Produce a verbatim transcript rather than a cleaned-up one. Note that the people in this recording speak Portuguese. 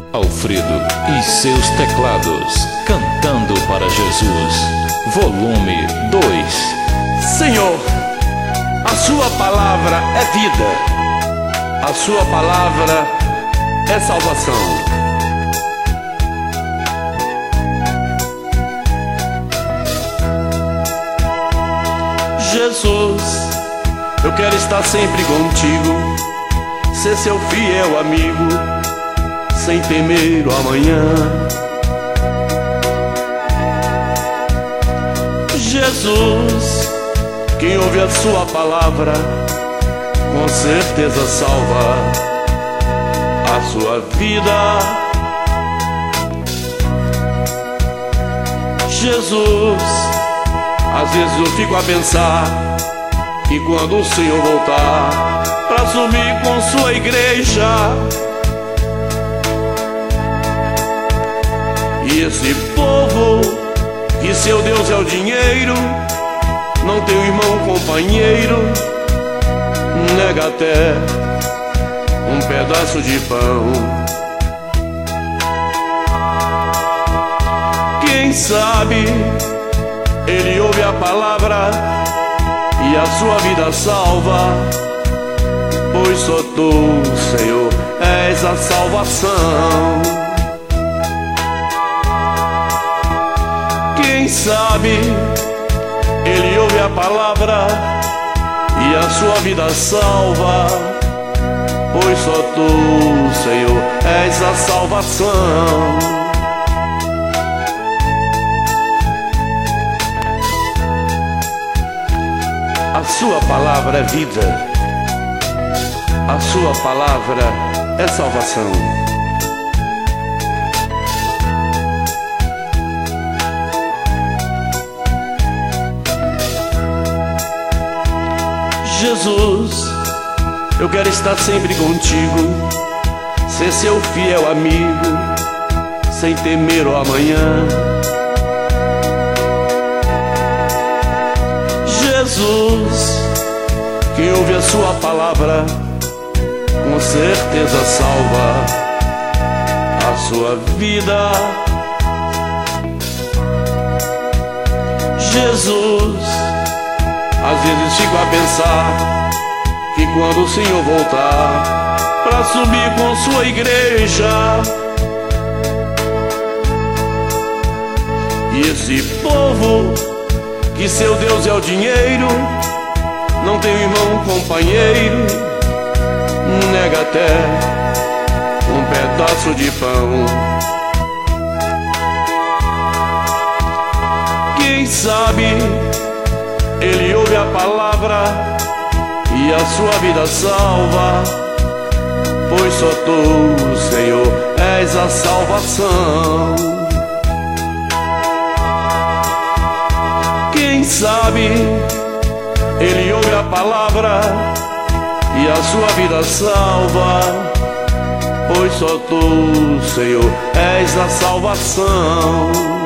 Alfredo e seus teclados, cantando para Jesus, volume dois. Senhor, a sua palavra é vida, a sua palavra é salvação. Jesus, eu quero estar sempre contigo, ser seu fiel amigo, sem temer o amanhã. Jesus, quem ouve a sua palavra, com certeza salva a sua vida. Jesus, às vezes eu fico a pensar que quando o Senhor voltar pra assumir com sua igreja, e esse povo que seu Deus é o dinheiro, não tem um irmão companheiro, nega até um pedaço de pão. Quem sabe ele ouve a palavra e a sua vida salva, pois só tu, Senhor, és a salvação. Quem sabe ele ouve a palavra e a sua vida salva, pois só tu, Senhor, és a salvação. A sua palavra é vida, a sua palavra é salvação. Jesus, eu quero estar sempre contigo, ser seu fiel amigo, sem temer o amanhã. Jesus, quem ouve a sua palavra, com certeza salva a sua vida. Jesus, às vezes fico a pensar que quando o Senhor voltar pra subir com sua igreja, e esse povo que seu Deus é o dinheiro, não tem um irmão companheiro, nega até um pedaço de pão. Quem sabe ele ouve a palavra e a sua vida salva, pois só tu, Senhor, és a salvação. Quem sabe ele ouve a palavra e a sua vida salva, pois só tu, Senhor, és a salvação.